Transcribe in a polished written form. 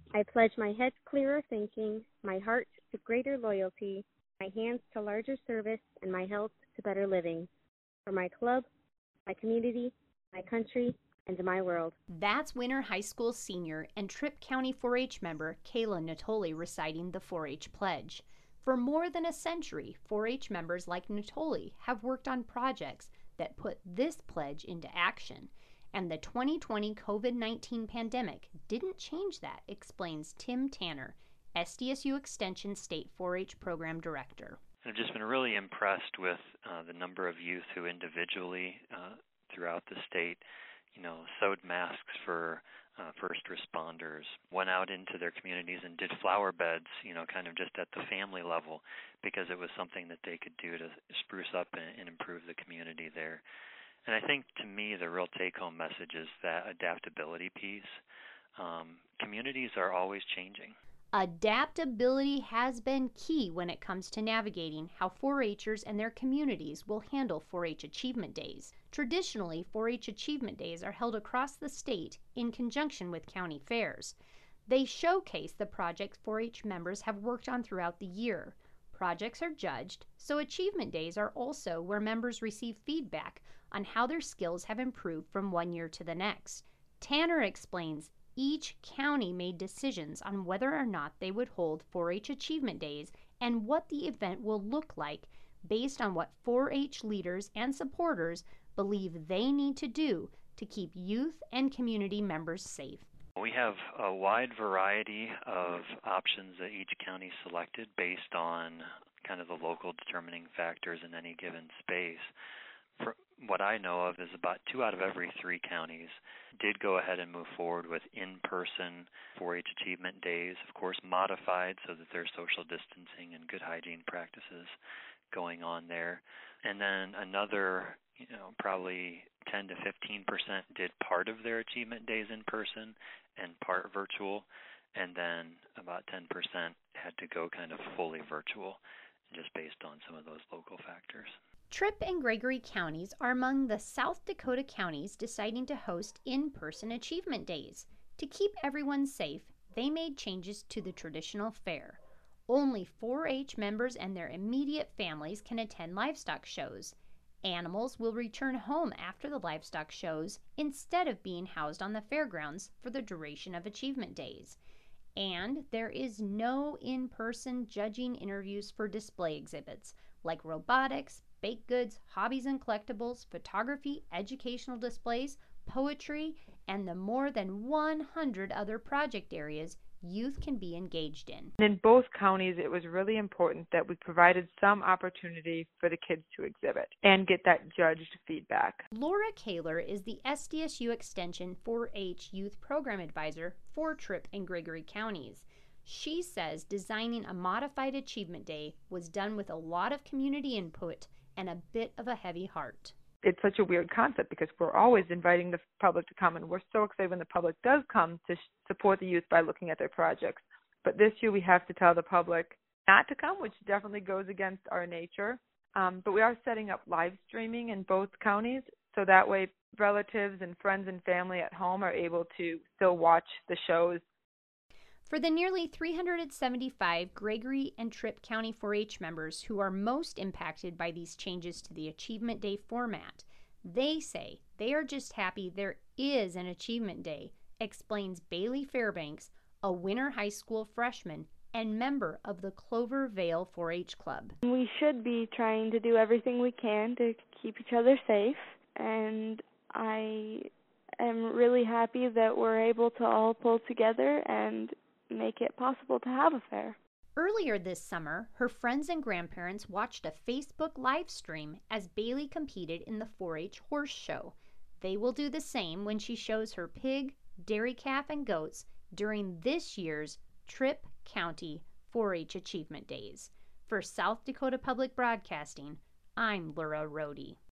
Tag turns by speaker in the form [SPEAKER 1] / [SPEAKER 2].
[SPEAKER 1] I pledge my head to clearer thinking, my heart to greater loyalty, my hands to larger service, and my health to better living. For my club, my community, my country, and my world.
[SPEAKER 2] That's Winter High School senior and Tripp County 4-H member Kayla Natoli reciting the 4-H pledge. For more than a century, 4-H members like Natoli have worked on projects that put this pledge into action. And the 2020 COVID-19 pandemic didn't change that, explains Tim Tanner, SDSU Extension State 4-H Program Director.
[SPEAKER 3] I've just been really impressed with the number of youth who individually throughout the state, sewed masks for first responders, went out into their communities and did flower beds, kind of just at the family level, because it was something that they could do to spruce up and improve the community there. And I think, to me, the real take-home message is that adaptability piece. Communities are always changing.
[SPEAKER 2] Adaptability has been key when it comes to navigating how 4-Hers and their communities will handle 4-H Achievement Days. Traditionally, 4-H Achievement Days are held across the state in conjunction with county fairs. They showcase the projects 4-H members have worked on throughout the year. Projects are judged, so Achievement Days are also where members receive feedback on how their skills have improved from one year to the next. Tanner explains each county made decisions on whether or not they would hold 4-H Achievement Days and what the event will look like based on what 4-H leaders and supporters believe they need to do to keep youth and community members safe.
[SPEAKER 3] We have a wide variety of options that each county selected based on kind of the local determining factors in any given space. For what I know of is about 2 out of every 3 counties did go ahead and move forward with in-person 4-H Achievement Days, of course modified so that there's social distancing and good hygiene practices going on there. And then another, probably 10 to 15% did part of their Achievement Days in person and part virtual, and then about 10% had to go kind of fully virtual, just based on some of those local factors.
[SPEAKER 2] Tripp and Gregory counties are among the South Dakota counties deciding to host in-person Achievement Days. To keep everyone safe, they made changes to the traditional fair. Only 4-H members and their immediate families can attend livestock shows. Animals will return home after the livestock shows instead of being housed on the fairgrounds for the duration of Achievement Days. And there is no in-person judging interviews for display exhibits like robotics, baked goods, hobbies and collectibles, photography, educational displays, poetry, and the more than 100 other project areas youth can be engaged in.
[SPEAKER 4] In both counties, it was really important that we provided some opportunity for the kids to exhibit and get that judged feedback.
[SPEAKER 2] Laura Kaler is the SDSU Extension 4-H Youth Program Advisor for Tripp and Gregory counties. She says designing a modified Achievement Day was done with a lot of community input and a bit of a heavy heart.
[SPEAKER 4] It's such a weird concept because we're always inviting the public to come, and we're so excited when the public does come to support the youth by looking at their projects. But this year we have to tell the public not to come, which definitely goes against our nature. But we are setting up live streaming in both counties, so that way relatives and friends and family at home are able to still watch the shows.
[SPEAKER 2] For the nearly 375 Gregory and Tripp County 4-H members who are most impacted by these changes to the Achievement Day format, they say they are just happy there is an Achievement Day, explains Bailey Fairbanks, a Winter High School freshman and member of the Clover Vale 4-H Club.
[SPEAKER 5] We should be trying to do everything we can to keep each other safe, and I am really happy that we're able to all pull together and make it possible to have a fair.
[SPEAKER 2] Earlier this summer, her friends and grandparents watched a Facebook live stream as Bailey competed in the 4-H horse show. They will do the same when she shows her pig, dairy calf, and goats during this year's Tripp County 4-H Achievement Days. For South Dakota Public Broadcasting, I'm Laura Rohde.